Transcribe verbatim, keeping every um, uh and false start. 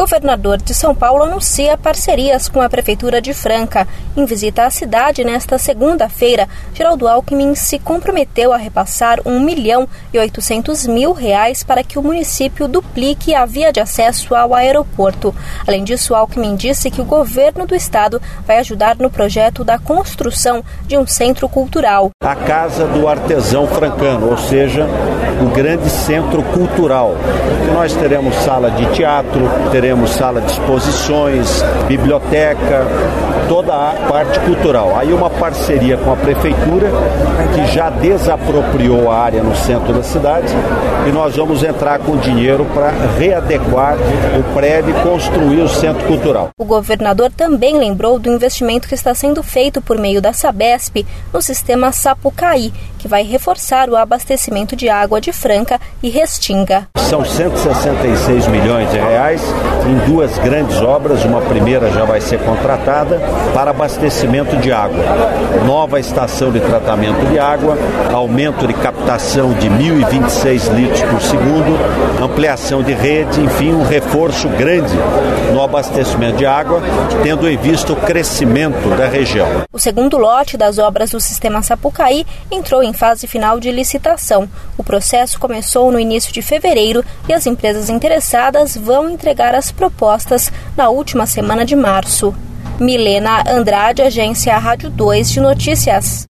governador de São Paulo anuncia parcerias com a Prefeitura de Franca. Em visita à cidade nesta segunda-feira, Geraldo Alckmin se comprometeu a repassar um milhão e oitocentos mil reais para que o município duplique a via de acesso ao aeroporto. Além disso, Alckmin disse que o governo do estado vai ajudar no projeto da construção de um centro cultural. A Casa do Artesão Francano, ou seja, o grande centro cultural. Nós teremos sala de teatro, teremos sala de exposições, biblioteca, toda a parte cultural. Aí uma parceria com a prefeitura, que já desapropriou a área no centro da cidade, e nós vamos entrar com dinheiro para readequar o prédio e construir o centro cultural. O governador também lembrou do investimento que está sendo feito por meio da Sabesp no sistema Sapucaí, que vai reforçar o abastecimento de água de Franca e Restinga. São cento e sessenta e seis milhões de reais em duas grandes obras. Uma primeira já vai ser contratada para abastecimento de água. Nova estação de tratamento de água, aumento de captação de mil e vinte e seis litros por segundo, ampliação de rede, enfim, um reforço grande no abastecimento de água, tendo em vista o crescimento da região. O segundo lote das obras do sistema Sapucaí entrou em fase final de licitação. O processo começou no início de fevereiro e as empresas interessadas vão entregar as propostas na última semana de março. Milena Andrade, Agência Rádio dois de Notícias.